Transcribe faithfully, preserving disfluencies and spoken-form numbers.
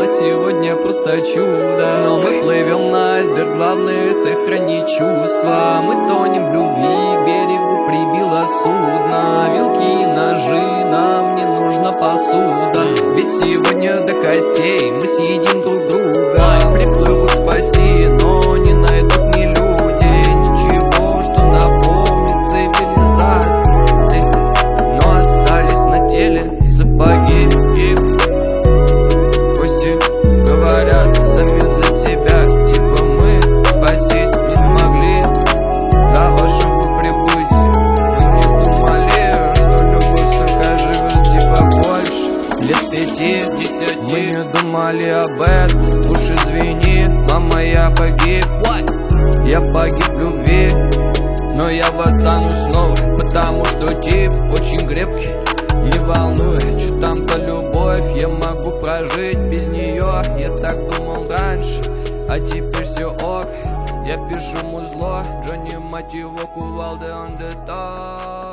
сделала сегодня просто чудо. Но мы плывем на айсберг, главное сохранить чувства. Мы тонем в любви, к берегу прибило судно. Вилки и ножи, нам не нужна посуда. Ведь сегодня до костей мы съедим друг друга. Приплывут спасти, но не найдут ни люди ничего, что напомнит цивилизации. Но остались на теле сапоги. Кости говорят сами за себя, типа мы спастись не смогли до вашего прибытия. Мы не думали, что любовь столько живет, типа больше лет пяти, десяти. Мы не думали об этом, уж извини, мама, я погиб. Я погиб в любви, но я восстану снова, потому что тип очень крепкий. Не волнуй, что там-то любовь, я могу прожить без нее. Я так думал раньше, а теперь все ок. Я пишу музло, Джонни, мать его, кувалды on the top.